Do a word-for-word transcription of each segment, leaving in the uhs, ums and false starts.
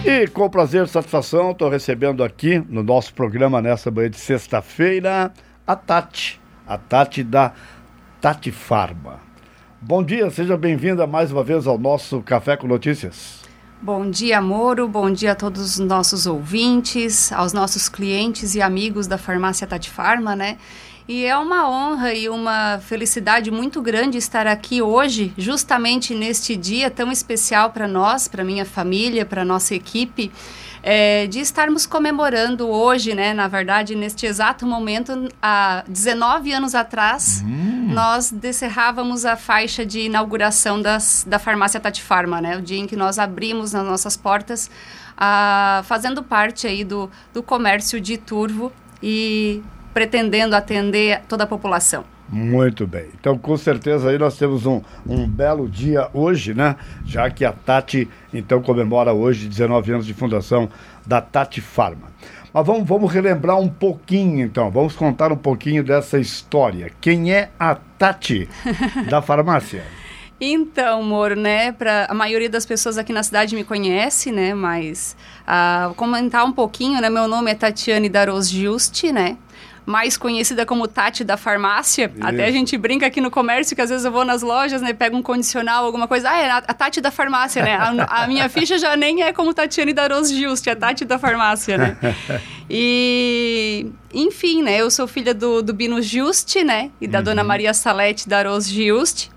E com prazer e satisfação, estou recebendo aqui no nosso programa, nessa manhã de sexta-feira, a Tati, a Tati da Tati Pharma. Bom dia, seja bem-vinda mais uma vez ao nosso Café com Notícias. Bom dia, Moro, bom dia a todos os nossos ouvintes, aos nossos clientes e amigos da farmácia Tati Pharma, né? E é uma honra e uma felicidade muito grande estar aqui hoje, justamente neste dia tão especial para nós, para minha família, para nossa equipe, é, de estarmos comemorando hoje, né? Na verdade, neste exato momento, há dezenove anos atrás, hum. nós descerrávamos a faixa de inauguração das, da farmácia Tati Pharma, né? O dia em que nós abrimos as nossas portas, a, fazendo parte aí do, do comércio de Turvo e pretendendo atender toda a população. Muito bem. Então, com certeza, aí nós temos um, um belo dia hoje, né? Já que a Tati, então, comemora hoje dezenove anos de fundação da Tati Pharma. Mas vamos, vamos relembrar um pouquinho, então. Vamos contar um pouquinho dessa história. Quem é a Tati da farmácia? Então, Moro, né, pra, a maioria das pessoas aqui na cidade me conhece, né, mas uh, vou comentar um pouquinho, né, meu nome é Tatiane Darros Juste, né, mais conhecida como Tati da farmácia. Isso. Até a gente brinca aqui no comércio que às vezes eu vou nas lojas, né, pego um condicional, alguma coisa, ah, é a, a Tati da farmácia, né, a, a minha ficha já nem é como Tatiane Darros Juste, é a Tati da farmácia, né. E, enfim, né, eu sou filha do, do Bino Juste, né, e da uhum. Dona Maria Salete Darros Juste.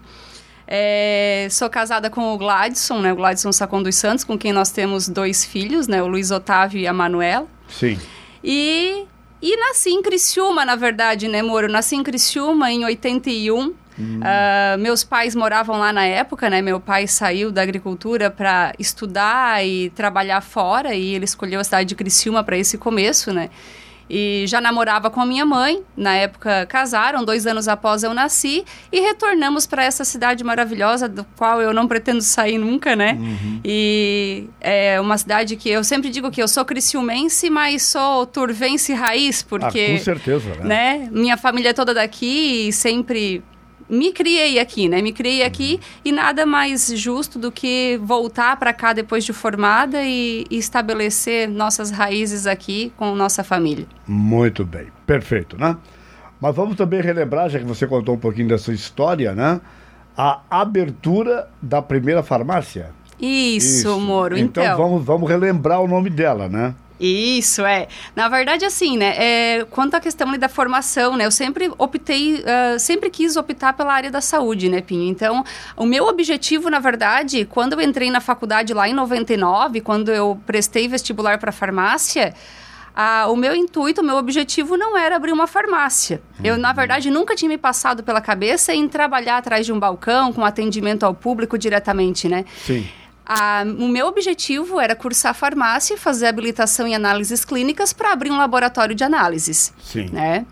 É, sou casada com o Gladson, né, o Gladson Sacon dos Santos, com quem nós temos dois filhos, né, o Luiz Otávio e a Manuela. Sim. E... E nasci em Criciúma, na verdade, né, Moro? Nasci em Criciúma em oitenta e um. Hum. Uh, meus pais moravam lá na época, né? Meu pai saiu da agricultura para estudar e trabalhar fora. E ele escolheu a cidade de Criciúma para esse começo, né? E já namorava com a minha mãe. Na época, casaram, dois anos após eu nasci. E retornamos para essa cidade maravilhosa, do qual eu não pretendo sair nunca, né? Uhum. E é uma cidade que eu sempre digo que eu sou criciumense, mas sou turvense raiz, porque... Ah, com certeza, né? né? Minha família é toda daqui e sempre... Me criei aqui, né? Me criei aqui uhum. e nada mais justo do que voltar para cá depois de formada e, e estabelecer nossas raízes aqui com nossa família. Muito bem, perfeito, né? Mas vamos também relembrar, já que você contou um pouquinho dessa história, né? A abertura da primeira farmácia. Isso, Isso. Moro. Então, então vamos, vamos relembrar o nome dela, né? Isso, é. Na verdade, assim, né, é, quanto à questão ali, da formação, né, eu sempre optei, uh, sempre quis optar pela área da saúde, né, Pinho? Então, o meu objetivo, na verdade, quando eu entrei na faculdade lá em noventa e nove, quando eu prestei vestibular para farmácia, uh, o meu intuito, o meu objetivo não era abrir uma farmácia. Uhum. Eu, na verdade, nunca tinha me passado pela cabeça em trabalhar atrás de um balcão, com atendimento ao público diretamente, né? Sim. Ah, o meu objetivo era cursar farmácia e fazer habilitação em análises clínicas para abrir um laboratório de análises. Sim. Né?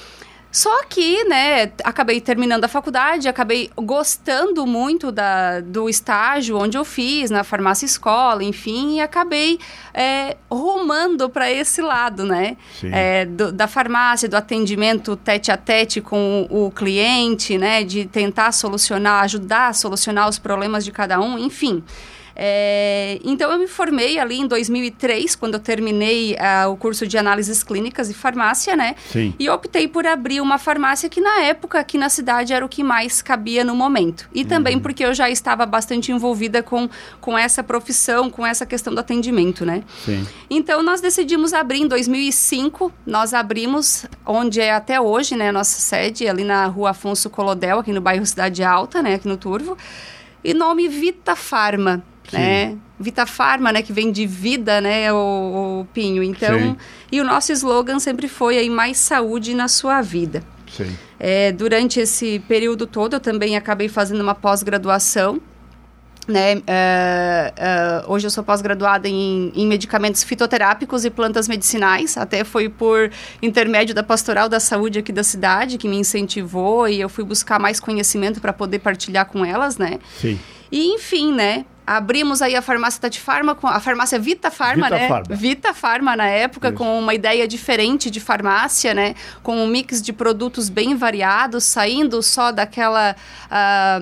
Só que, né, acabei terminando a faculdade, acabei gostando muito da, do estágio onde eu fiz, na farmácia escola, enfim, e acabei é, rumando para esse lado, né? É, do, da farmácia, do atendimento tete a tete com o, o cliente, né, de tentar solucionar, ajudar a solucionar os problemas de cada um, enfim. É, então eu me formei ali em dois mil e três, quando eu terminei uh, o curso de análises clínicas e farmácia, né? Sim. E optei por abrir uma farmácia que na época aqui na cidade era o que mais cabia no momento. E também uhum. porque eu já estava bastante envolvida com, com essa profissão, com essa questão do atendimento, né? Sim. Então nós decidimos abrir em dois mil e cinco, nós abrimos onde é até hoje, né, a nossa sede, ali na rua Afonso Colodel, aqui no bairro Cidade Alta, né, aqui no Turvo, e nome Vita Pharma. Né? Vita Pharma, né, que vem de vida, né, o, o Pinho. Então, sim. E o nosso slogan sempre foi aí, mais saúde na sua vida. Sim. É, durante esse período todo, eu também acabei fazendo uma pós-graduação, né, uh, uh, hoje eu sou pós-graduada em, em medicamentos fitoterápicos e plantas medicinais, até foi por intermédio da Pastoral da Saúde aqui da cidade, que me incentivou e eu fui buscar mais conhecimento para poder partilhar com elas, né. Sim. E, enfim, né, abrimos aí a farmácia Tati Pharma, com a farmácia Vita Pharma, Vita né? Pharma. Vita Pharma na época, isso. Com uma ideia diferente de farmácia, né? Com um mix de produtos bem variados, saindo só daquela... Uh,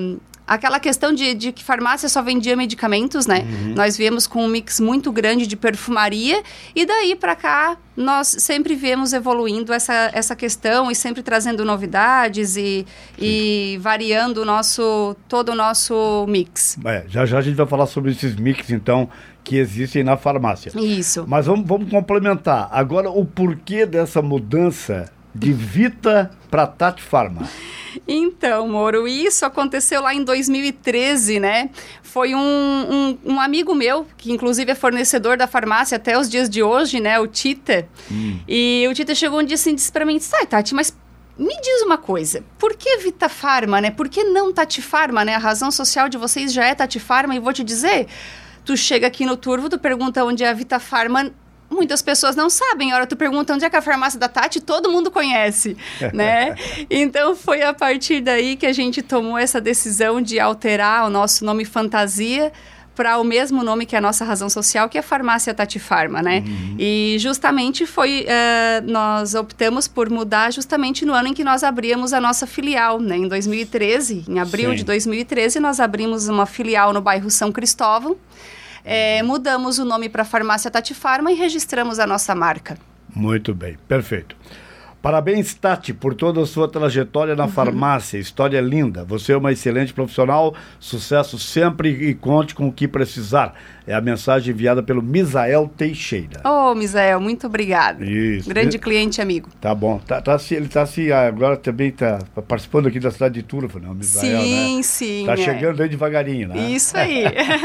aquela questão de, de que farmácia só vendia medicamentos, né? Uhum. Nós viemos com um mix muito grande de perfumaria e daí para cá nós sempre viemos evoluindo essa, essa questão e sempre trazendo novidades e, e variando o nosso, todo o nosso mix. É, já já a gente vai falar sobre esses mix, então, que existem na farmácia. Isso. Mas vamos, vamos complementar. Agora, o porquê dessa mudança de Vita para Tati Farma? Então, Moro, isso aconteceu lá em dois mil e treze, né? Foi um, um, um amigo meu, que inclusive é fornecedor da farmácia até os dias de hoje, né? O Tita. Hum. E o Tita chegou um dia assim e disse pra mim, sai, Tati, mas me diz uma coisa, por que Vita Farma, né? Por que não Tati Farma, né? A razão social de vocês já é Tati Farma e vou te dizer, tu chega aqui no Turvo, tu pergunta onde é a Vita Farma, muitas pessoas não sabem. A hora tu pergunta onde é que é a farmácia da Tati, todo mundo conhece, né? Então, foi a partir daí que a gente tomou essa decisão de alterar o nosso nome fantasia para o mesmo nome que a nossa razão social, que é a Farmácia Tati Farma, né? Uhum. E justamente foi, uh, nós optamos por mudar justamente no ano em que nós abrimos a nossa filial, né? Em dois mil e treze, em abril Sim. de dois mil e treze, nós abrimos uma filial no bairro São Cristóvão. É, mudamos o nome para Farmácia Tati Farma e registramos a nossa marca. Muito bem, perfeito. Parabéns, Tati, por toda a sua trajetória na uhum. farmácia. História linda. Você é uma excelente profissional. Sucesso sempre e conte com o que precisar. É a mensagem enviada pelo Misael Teixeira. Ô, oh, Misael, muito obrigado. Isso. Grande cliente amigo. Tá bom. Tá, tá, ele está se agora também está participando aqui da cidade de Turvo, né? O Misael, sim, né? sim. Está é. chegando aí devagarinho, né? Isso aí.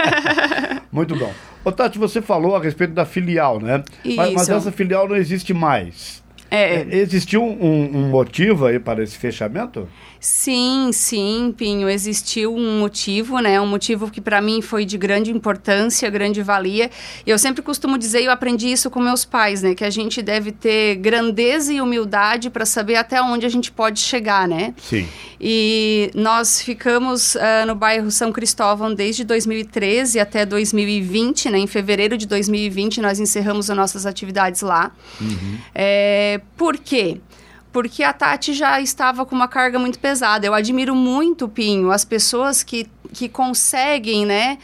Muito bom. Ô, Tati, você falou a respeito da filial, né? Isso. Mas, mas essa filial não existe mais. É. Existiu um, um motivo aí para esse fechamento? Sim, sim, Pinho, existiu um motivo, né? Um motivo que para mim foi de grande importância, grande valia. Eu sempre costumo dizer, eu aprendi isso com meus pais, né? Que a gente deve ter grandeza e humildade para saber até onde a gente pode chegar, né? Sim. E nós ficamos uh, no bairro São Cristóvão desde dois mil e treze até dois mil e vinte, né? Em fevereiro de dois mil e vinte nós encerramos as nossas atividades lá. Uhum. É, por quê? Porque a Tati já estava com uma carga muito pesada. Eu admiro muito, Pinho, as pessoas que, que conseguem, né,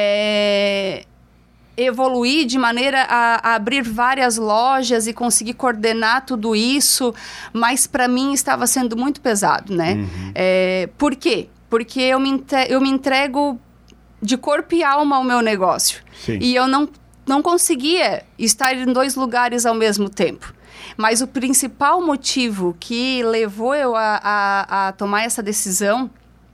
é, evoluir de maneira a, a abrir várias lojas e conseguir coordenar tudo isso, mas para mim estava sendo muito pesado, né? Uhum. É, por quê? Porque eu me, eu me entrego de corpo e alma ao meu negócio. Sim. E eu não, não conseguia estar em dois lugares ao mesmo tempo. Mas o principal motivo que levou eu a, a, a tomar essa decisão,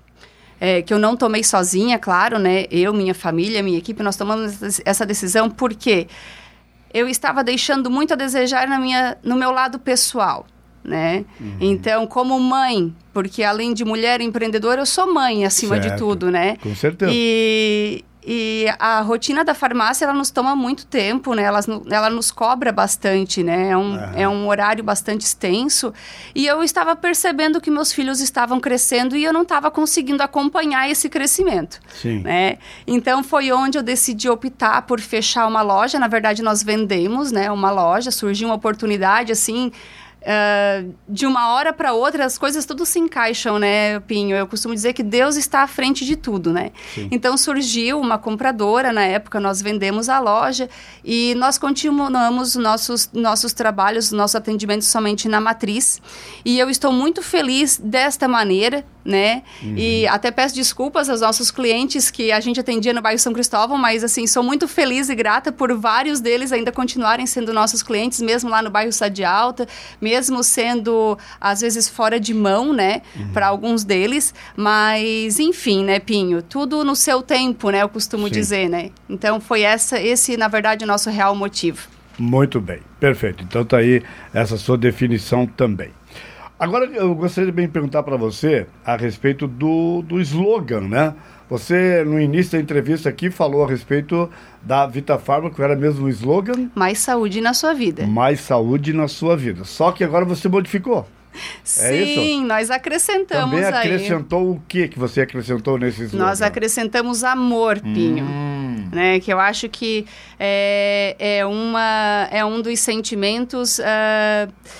é, que eu não tomei sozinha, claro, né? Eu, minha família, minha equipe, nós tomamos essa decisão porque eu estava deixando muito a desejar na minha, no meu lado pessoal, né? Uhum. Então, como mãe, porque além de mulher empreendedora, eu sou mãe, acima certo. de tudo, né? Com certeza. E... E a rotina da farmácia, ela nos toma muito tempo, né? Ela, ela nos cobra bastante, né? É um, uhum. é um horário bastante extenso. E eu estava percebendo que meus filhos estavam crescendo e eu não estava conseguindo acompanhar esse crescimento. Sim. Né? Então, foi onde eu decidi optar por fechar uma loja. Na verdade, nós vendemos, né? Uma loja. Surgiu uma oportunidade, assim... Uh, de uma hora para outra as coisas tudo se encaixam, né, Pinho? Eu costumo dizer que Deus está à frente de tudo, né? Sim. Então surgiu uma compradora, na época nós vendemos a loja e nós continuamos nossos, nossos trabalhos, nossos atendimentos somente na matriz e eu estou muito feliz desta maneira, né? Uhum. E até peço desculpas aos nossos clientes que a gente atendia no bairro São Cristóvão, mas assim, sou muito feliz e grata por vários deles ainda continuarem sendo nossos clientes, mesmo lá no bairro Cidade Alta, mesmo sendo, às vezes, fora de mão, né, uhum. para alguns deles, mas, enfim, né, Pinho, tudo no seu tempo, né, eu costumo Sim. dizer, né, então foi essa, esse, na verdade, o nosso real motivo. Muito bem, perfeito, então tá aí essa sua definição também. Agora, eu gostaria de perguntar para você a respeito do, do slogan, né? Você, no início da entrevista aqui, falou a respeito da Vita Farma, que era mesmo o slogan? Mais saúde na sua vida. Mais saúde na sua vida. Só que agora você modificou. Sim, é isso? Nós acrescentamos Também aí. acrescentou o que que você acrescentou nesse slogan? Nós acrescentamos amor, Pinho. Hum. Né, que eu acho que é, é, uma, é um dos sentimentos... Uh,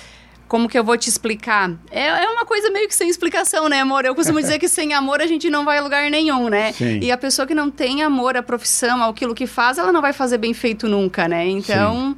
como que eu vou te explicar? É, é uma coisa meio que sem explicação, né, amor? Eu costumo dizer que sem amor a gente não vai a lugar nenhum, né? Sim. E a pessoa que não tem amor à profissão, àquilo que faz, ela não vai fazer bem feito nunca, né? Então,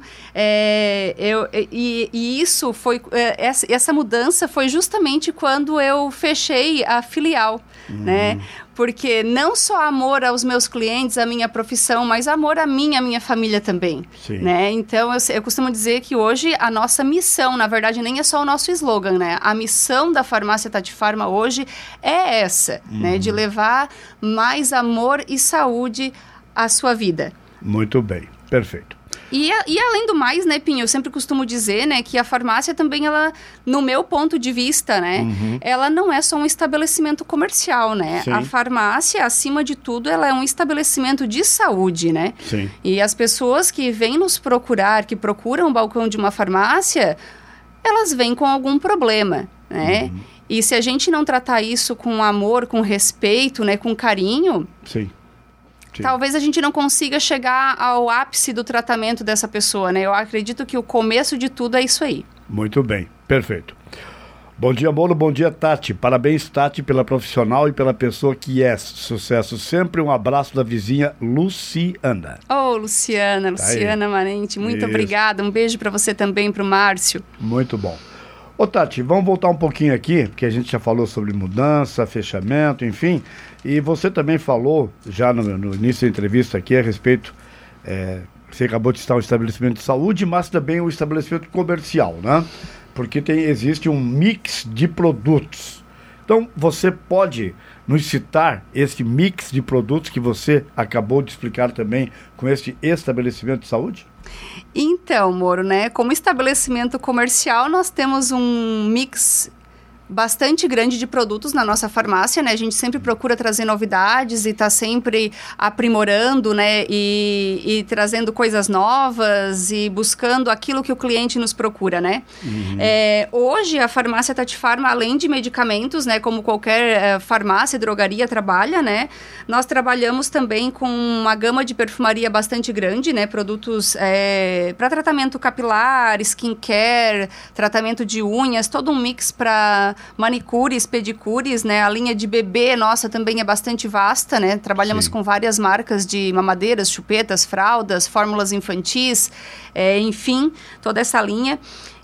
é, eu, e, e isso foi... É, essa, essa mudança foi justamente quando eu fechei a filial, uhum. né? Porque não só amor aos meus clientes, à minha profissão, mas amor a mim e a minha família também, Sim. né? Então, eu, eu costumo dizer que hoje a nossa missão, na verdade, nem é só o nosso slogan, né? A missão da Farmácia Tati Pharma hoje é essa, uhum. né? De levar mais amor e saúde à sua vida. Muito bem, perfeito. E, e além do mais, né, Pinho, eu sempre costumo dizer, né, que a farmácia também, ela, no meu ponto de vista, né, uhum. ela não é só um estabelecimento comercial, né? Sim. A farmácia, acima de tudo, ela é um estabelecimento de saúde, né? Sim. E as pessoas que vêm nos procurar, que procuram o balcão de uma farmácia, elas vêm com algum problema, né? Uhum. E se a gente não tratar isso com amor, com respeito, né, com carinho... Sim. Sim. Talvez a gente não consiga chegar ao ápice do tratamento dessa pessoa, né? Eu acredito que o começo de tudo é isso aí. Muito bem, perfeito. Bom dia, Moro, bom dia, Tati. Parabéns, Tati, pela profissional e pela pessoa que é. Sucesso sempre. Um abraço da vizinha Luciana. Ô, oh, Luciana, tá Luciana aí. Manente, muito isso. Obrigada. Um beijo para você também, para o Márcio. Muito bom. Ô, Tati, vamos voltar um pouquinho aqui, porque a gente já falou sobre mudança, fechamento, enfim... E você também falou, já no, no início da entrevista aqui, a respeito, é, você acabou de citar um estabelecimento de saúde, mas também um estabelecimento comercial, né? Porque tem, existe um mix de produtos. Então, você pode nos citar esse mix de produtos que você acabou de explicar também com esse estabelecimento de saúde? Então, Moro, né? Como estabelecimento comercial, nós temos um mix bastante grande de produtos na nossa farmácia, né? A gente sempre procura trazer novidades e está sempre aprimorando, né? E, e trazendo coisas novas e buscando aquilo que o cliente nos procura, né? Uhum. É, hoje, a farmácia Tati Pharma, além de medicamentos, né? Como qualquer é, farmácia e drogaria trabalha, né? Nós trabalhamos também com uma gama de perfumaria bastante grande, né? Produtos é, para tratamento capilar, skincare, tratamento de unhas, todo um mix para manicures, pedicures, né? A linha de bebê nossa também é bastante vasta, né? Trabalhamos Sim. com várias marcas de mamadeiras, chupetas, fraldas, fórmulas infantis, é, enfim, toda essa linha.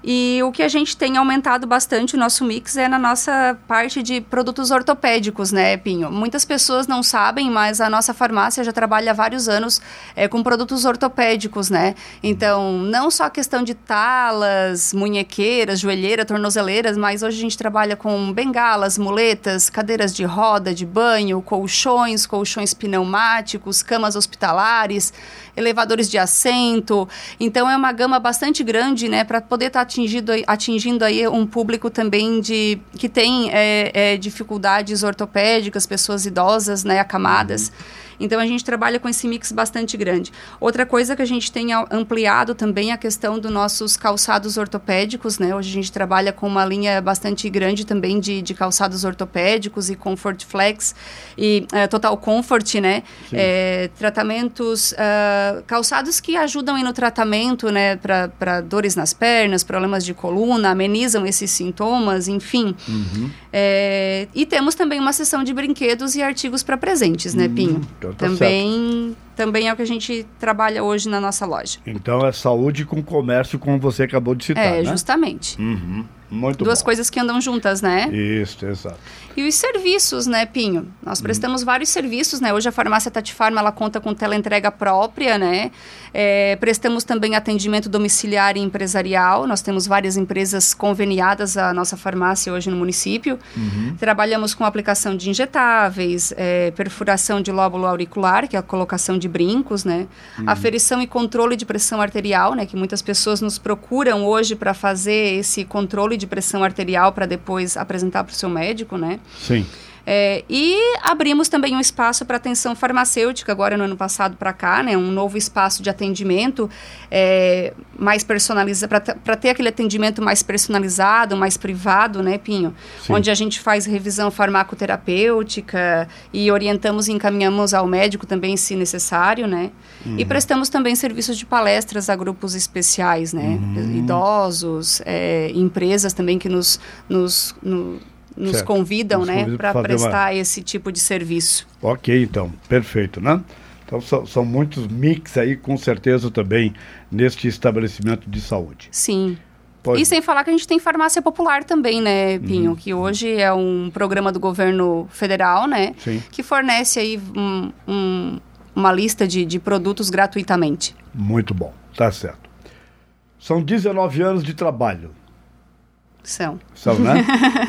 E o que a gente tem aumentado bastante o nosso mix é na nossa parte de produtos ortopédicos, né, Pinho? Muitas pessoas não sabem, mas a nossa farmácia já trabalha há vários anos é, com produtos ortopédicos, né? Então, não só a questão de talas, munhequeiras, joelheira, tornozeleiras, mas hoje a gente trabalha com bengalas, muletas, cadeiras de roda, de banho, colchões, colchões pneumáticos, camas hospitalares, elevadores de assento. Então, é uma gama bastante grande, né, para poder estar atingindo, atingindo aí um público também de, que tem é, é, dificuldades ortopédicas, pessoas idosas, né, acamadas. Uhum. Então, a gente trabalha com esse mix bastante grande. Outra coisa que a gente tem ampliado também é a questão dos nossos calçados ortopédicos, né? Hoje a gente trabalha com uma linha bastante grande também de, de calçados ortopédicos e Comfort Flex e uh, Total Comfort, né? É, tratamentos, uh, calçados que ajudam aí no tratamento, né? Para dores nas pernas, problemas de coluna, amenizam esses sintomas, enfim. Uhum. É, e temos também uma seção de brinquedos e artigos para presentes, né, Pinho? Então, tá também, também é o que a gente trabalha hoje na nossa loja. Então é saúde com comércio, como você acabou de citar, É, né? justamente. Uhum. Muito Duas bom. coisas que andam juntas, né? Isso, exato. E os serviços, né, Pinho? Nós prestamos hum. vários serviços, né? Hoje a farmácia Tati Pharma, ela conta com teleentrega própria, né? É, prestamos também atendimento domiciliar e empresarial. Nós temos várias empresas conveniadas à nossa farmácia hoje no município. Uhum. Trabalhamos com aplicação de injetáveis, é, perfuração de lóbulo auricular, que é a colocação de brincos, né? Uhum. Aferição e controle de pressão arterial, né? Que muitas pessoas nos procuram hoje para fazer esse controle de pressão arterial para depois apresentar para o seu médico, né? Sim. É, e abrimos também um espaço para atenção farmacêutica, agora no ano passado para cá, né? Um novo espaço de atendimento é, mais personalizado, para ter aquele atendimento mais personalizado, mais privado, né, Pinho? Sim. Onde a gente faz revisão farmacoterapêutica e orientamos e encaminhamos ao médico também, se necessário, né? Uhum. E prestamos também serviços de palestras a grupos especiais, né? Uhum. Idosos, é, empresas também que nos, nos, no, nos convidam, nos né? Para prestar uma... esse tipo de serviço. Ok, então, perfeito, né? Então, são, são muitos mix aí, com certeza, também, neste estabelecimento de saúde. Sim. Pode. E sem falar que a gente tem farmácia popular também, né, Pinho? Uhum. Que hoje é um programa do governo federal, né? Sim. Que fornece aí um, um, uma lista de, de produtos gratuitamente. Muito bom, tá certo. São dezenove anos de trabalho. São. São, né?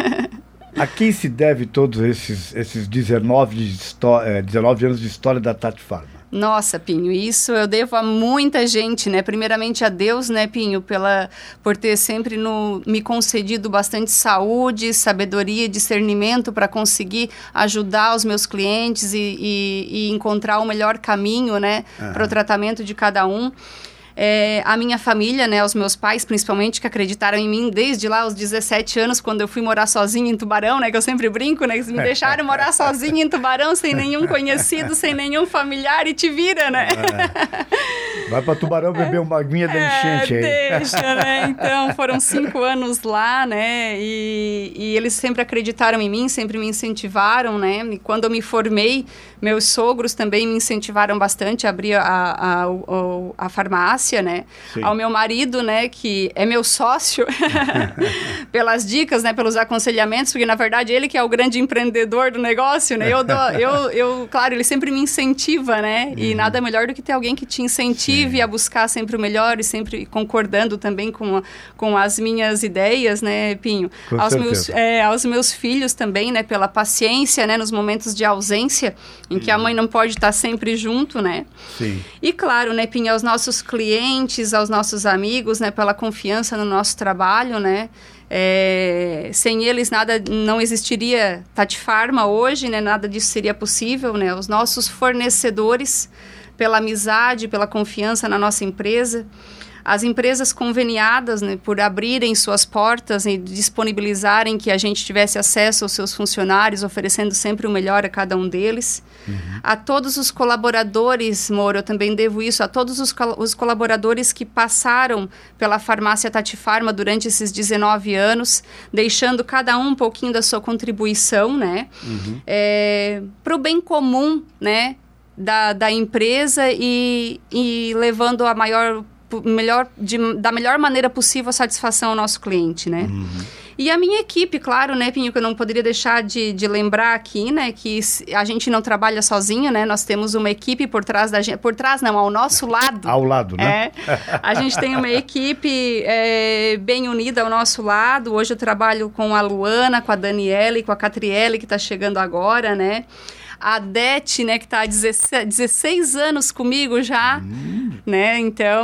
A quem se deve todos esses, esses dezenove, de histó- é, dezenove anos de história da Tati Pharma? Nossa, Pinho, isso eu devo a muita gente, né? Primeiramente a Deus, né, Pinho, pela, por ter sempre no, me concedido bastante saúde, sabedoria e discernimento para conseguir ajudar os meus clientes e, e, e encontrar o melhor caminho, né, uhum. para o tratamento de cada um. É, a minha família, né, os meus pais, principalmente, que acreditaram em mim desde lá os dezessete anos, quando eu fui morar sozinha em Tubarão, né, que eu sempre brinco, né, que me deixaram morar sozinha em Tubarão, sem nenhum conhecido, sem nenhum familiar, e te vira, né? É. Vai para Tubarão beber uma aguinha da enchente aí. É, deixa, né? Então, foram cinco anos lá, né, e, e eles sempre acreditaram em mim, sempre me incentivaram, né, e quando eu me formei, meus sogros também me incentivaram bastante a abrir a, a, a, a farmácia, né? Sim. Ao meu marido, né, que é meu sócio, pelas dicas, né, pelos aconselhamentos, porque na verdade ele que é o grande empreendedor do negócio, né? Eu, dou, eu, eu claro, ele sempre me incentiva, né? Uhum. E nada melhor do que ter alguém que te incentive Sim. a buscar sempre o melhor e sempre concordando também com, com as minhas ideias, né, Pinho? Com aos certeza. meus, é, aos meus filhos também, né, pela paciência, né, nos momentos de ausência, em que a mãe não pode estar sempre junto, né? Sim. E claro, né, Pinho, aos nossos clientes, aos nossos amigos, né, pela confiança no nosso trabalho, né, é, sem eles nada, não existiria Tati Pharma hoje, né, nada disso seria possível, né, os nossos fornecedores, pela amizade, pela confiança na nossa empresa, as empresas conveniadas, né, por abrirem suas portas e disponibilizarem que a gente tivesse acesso aos seus funcionários, oferecendo sempre o melhor a cada um deles. Uhum. A todos os colaboradores, Moro, eu também devo isso, a todos os, col- os colaboradores que passaram pela farmácia Tati Pharma durante esses dezenove anos, deixando cada um um pouquinho da sua contribuição, né, uhum. é, para o bem comum, né, da, da empresa e, e levando a maior melhor, de, da melhor maneira possível a satisfação ao nosso cliente, né? Uhum. E a minha equipe, claro, né, Pinho, que eu não poderia deixar de, de lembrar aqui, né, que a gente não trabalha sozinho, né, nós temos uma equipe por trás da gente, por trás não, ao nosso lado. Ao lado, né? É, a gente tem uma equipe é, bem unida ao nosso lado. Hoje eu trabalho com a Luana, com a Daniela e com a Catriele, que está chegando agora, né? A Dete, né, que está há dezesseis anos comigo já, hum. né,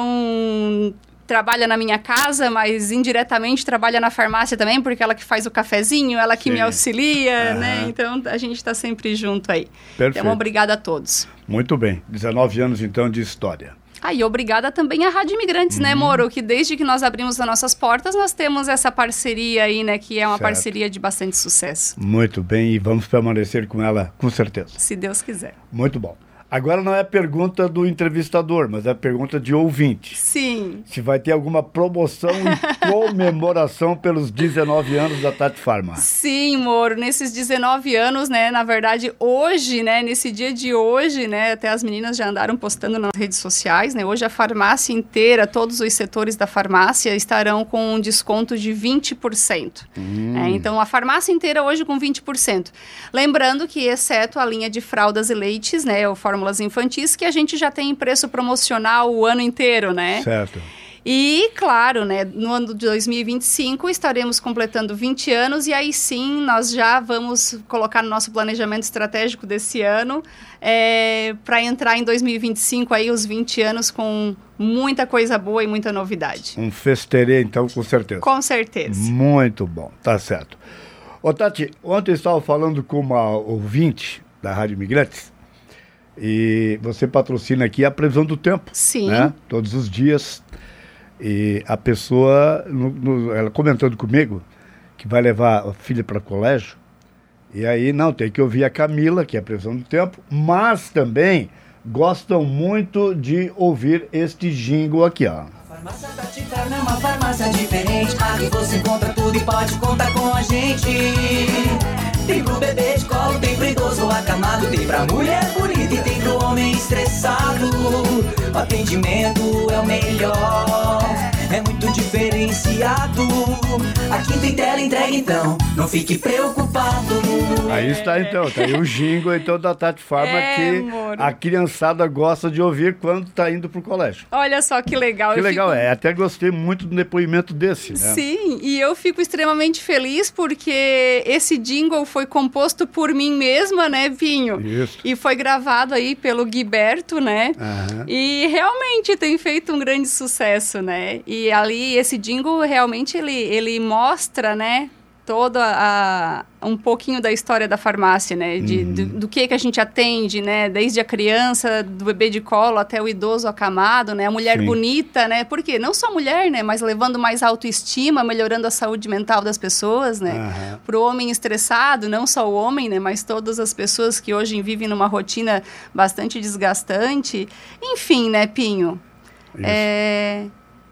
então trabalha na minha casa, mas indiretamente trabalha na farmácia também, porque ela que faz o cafezinho, ela que Sim. me auxilia, uhum. né, então a gente está sempre junto aí. Perfeito. Então, obrigada a todos. Muito bem, dezenove anos então de história. Ah, e obrigada também à Rádio Imigrantes, uhum. né, Moro? Que desde que nós abrimos as nossas portas, nós temos essa parceria aí, né? Que é uma certo. parceria de bastante sucesso. Muito bem, e vamos permanecer com ela, com certeza. Se Deus quiser. Muito bom. Agora não é pergunta do entrevistador, mas é pergunta de ouvinte. Sim. Se vai ter alguma promoção e comemoração pelos dezenove anos da Tati Pharma. Sim, Moro, nesses dezenove anos, né, na verdade, hoje, né, nesse dia de hoje, né, até as meninas já andaram postando nas redes sociais, né, hoje a farmácia inteira, todos os setores da farmácia estarão com um desconto de vinte por cento. Hum. É, então, a farmácia inteira hoje com vinte por cento. Lembrando que, exceto a linha de fraldas e leites, né, o fórmulas infantis, que a gente já tem em preço promocional o ano inteiro, né? Certo. E, claro, né, no ano de dois mil e vinte e cinco estaremos completando vinte anos e aí sim nós já vamos colocar no nosso planejamento estratégico desse ano é, para entrar em dois mil e vinte e cinco aí os vinte anos com muita coisa boa e muita novidade. Um festerê, então, com certeza. Com certeza. Muito bom, tá certo. Ô, Tati, ontem eu estava falando com uma ouvinte da Rádio Imigrantes e você patrocina aqui a previsão do tempo. Sim. Né? Todos os dias. E a pessoa, no, no, ela comentando comigo, que vai levar a filha para o colégio, e aí, não, tem que ouvir a Camila, que é a previsão do tempo, mas também gostam muito de ouvir este jingle aqui, ó. A farmácia Tati Farma é uma farmácia diferente, aqui você encontra tudo e pode contar com a gente. Tem pro bebê de colo, tem pro idoso acamado, tem pra mulher bonita e tem pro homem estressado. O atendimento é o melhor, é muito diferenciado. Aqui tem tela entrega, então não fique preocupado. Aí está então, tá aí o jingle então da Tati Farma, É, que amor. a criançada gosta de ouvir quando está indo pro colégio. Olha só que legal. Que eu legal, fico... é, até gostei muito do depoimento desse, né? Sim, e eu fico extremamente feliz porque esse jingle foi composto por mim mesma, né, Pinho? Isso. E foi gravado aí pelo Guiberto, né? Aham. E realmente tem feito um grande sucesso, né? E ali, esse jingle, realmente, ele, ele mostra, né, toda a... um pouquinho da história da farmácia, né? De, Uhum. do, do que que a gente atende, né? Desde a criança, do bebê de colo até o idoso acamado, né? A mulher Sim. bonita, né? Porque não só mulher, né? Mas levando mais autoestima, melhorando a saúde mental das pessoas, né? Aham. Para o homem estressado, não só o homem, né? Mas todas as pessoas que hoje vivem numa rotina bastante desgastante. Enfim, né, Pinho? Isso. É...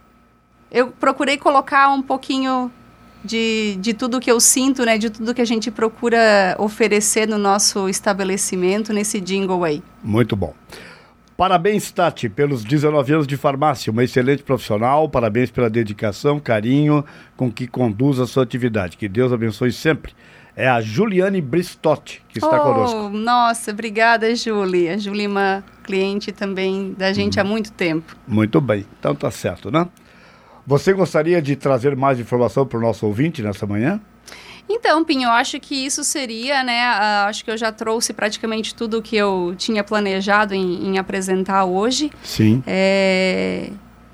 Eu procurei colocar um pouquinho de, de tudo que eu sinto, né? De tudo que a gente procura oferecer no nosso estabelecimento, nesse jingle aí. Muito bom. Parabéns, Tati, pelos dezenove anos de farmácia, uma excelente profissional, parabéns pela dedicação, carinho com que conduz a sua atividade. Que Deus abençoe sempre. É a Juliane Bristotti que está oh, conosco. Nossa, obrigada, Julie. A Julie é uma cliente também da gente há muito tempo. Muito bem, então tá certo, né? Você gostaria de trazer mais informação para o nosso ouvinte nessa manhã? Então, Pinho, eu acho que isso seria, né, uh, acho que eu já trouxe praticamente tudo o que eu tinha planejado em, em apresentar hoje. Sim. É,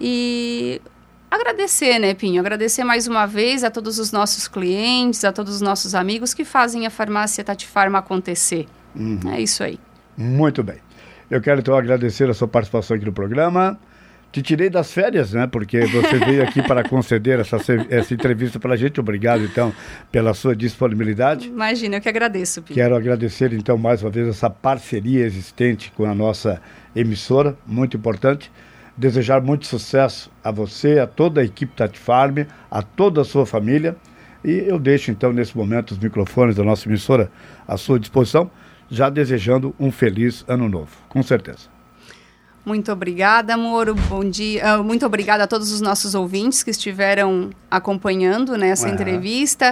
e agradecer, né, Pinho, agradecer mais uma vez a todos os nossos clientes, a todos os nossos amigos que fazem a farmácia Tati Farma acontecer. Uhum. É isso aí. Muito bem. Eu quero então agradecer a sua participação aqui no programa. Te tirei das férias, né? Porque você veio aqui para conceder essa, essa entrevista para a gente. Obrigado, então, pela sua disponibilidade. Imagina, eu que agradeço, Pinho. Quero agradecer, então, mais uma vez, essa parceria existente com a nossa emissora, muito importante. Desejar muito sucesso a você, a toda a equipe Tati Farma, a toda a sua família. E eu deixo, então, nesse momento, os microfones da nossa emissora à sua disposição, já desejando um feliz ano novo, com certeza. Muito obrigada, Moro. Bom dia. Uh, muito obrigada a todos os nossos ouvintes que estiveram acompanhando nessa Uhum. entrevista.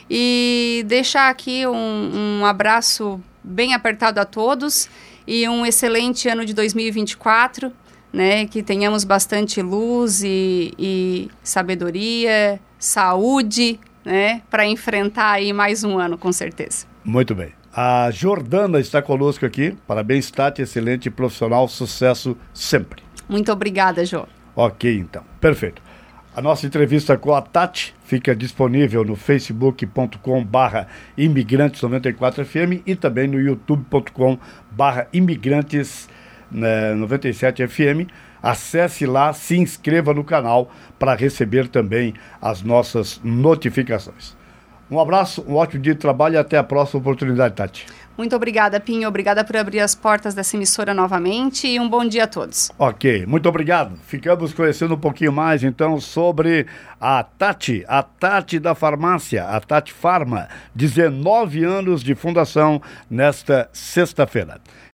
E deixar aqui um, um abraço bem apertado a todos e um excelente ano de dois mil e vinte e quatro, né? Que tenhamos bastante luz e, e sabedoria, saúde, né? Para enfrentar aí mais um ano, com certeza. Muito bem. A Jordana está conosco aqui. Parabéns, Tati, excelente profissional, sucesso sempre. Muito obrigada, Jô. Ok, então. Perfeito. A nossa entrevista com a Tati fica disponível no facebook ponto com barra imigrantes noventa e quatro F M e também no youtube ponto com barra imigrantes noventa e sete F M. Acesse lá, se inscreva no canal para receber também as nossas notificações. Um abraço, um ótimo dia de trabalho e até a próxima oportunidade, Tati. Muito obrigada, Pinho. Obrigada por abrir as portas dessa emissora novamente e um bom dia a todos. Ok, muito obrigado. Ficamos conhecendo um pouquinho mais, então, sobre a Tati, a Tati da farmácia, a Tati Farma, dezenove anos de fundação nesta sexta-feira.